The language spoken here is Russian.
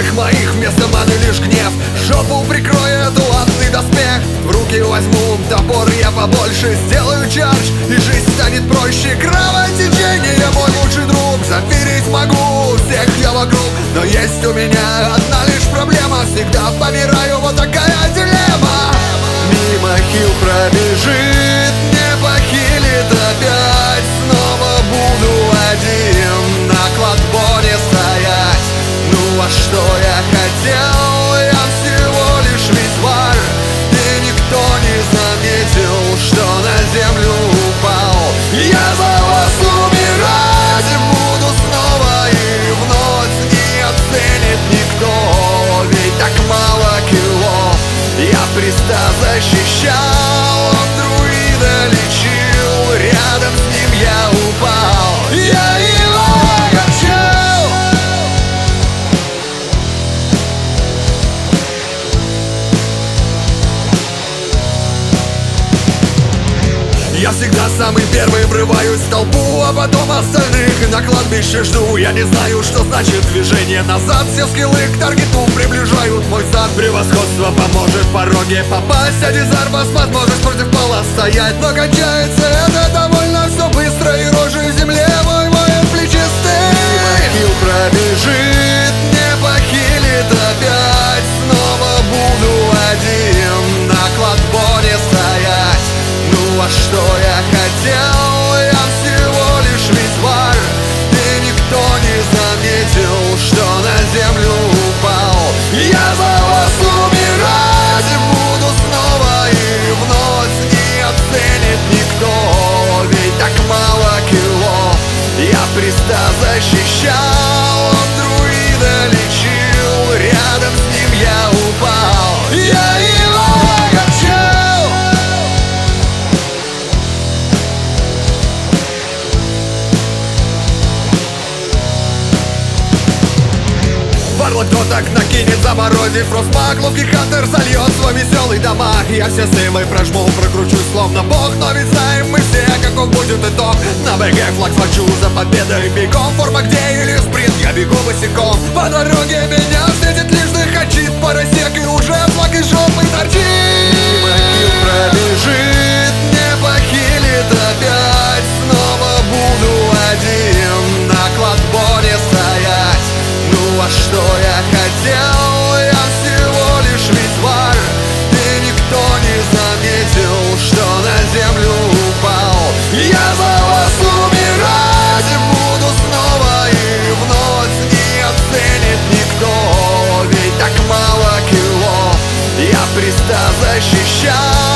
ошибок моих вместо маны лишь гнев. Жопу прикроет латный доспех. В руки возьму топор я побольше, сделаю чардж, и жизнь станет проще. Кровотечение мой лучший друг, запереть могу всех я вокруг. Но есть у меня одна лишь проблема, всегда помираю, вот такая дилемма. Мимо хил пробежит, не похилит опять. Снова буду один на кладбоне стоять. Ну а что я хотел? Я всего лишь визуар, и никто не заметил, что на землю упал. Я за вас умирать буду снова и вновь, не оценит никто, ведь так мало кило. Я Христа защищал, он друида лечил, рядом с ним я упал. Я его огорчил. Я всегда самый первый врываюсь в толпу, а потом остальных на кладбище жду. Я не знаю, что значит движение назад. Все скиллы к таргету приближают мой зад. Превосходство поможет в пороге попасть, а дизарбас возможность против пола стоять. Но кончается это довольно все быстро, и рожей в земле мой воин плечистый. Хил пробежит, не похилит опять. Снова буду один на кладбоне стоять. Ну а что я хотел? Я всего лишь визуар, и никто не заметил, что на землю упал. Я за вас умирать буду снова и вновь, не оценит никто, ведь так мало кило. Я Христа защищал, он друида лечил, рядом с ним я упал. Я его огорчил. Варлок кто так накинет, заморозив Фростмаг. Ловкий хантер зальет свой веселый дамаг. Я все стримы прожму, прокручусь словно бог. Но ведь знаем мы все, каков будет итог. На БГ флаг схвачу за победой бегом. Форма где или спринт, я бегу босиком. По дороге меня встретит лишь дыхачит поросек, и уже флаг из жопы торчит. Хил пробежит, не похилит опять. Снова буду один на кладбоне стоять. Ну а что я хотел? Я всего лишь визуар, и никто не заметил, что на землю упал. Я за вас умирать буду снова и вновь, не оценит никто, ведь так мало кило. Я Христа защищал.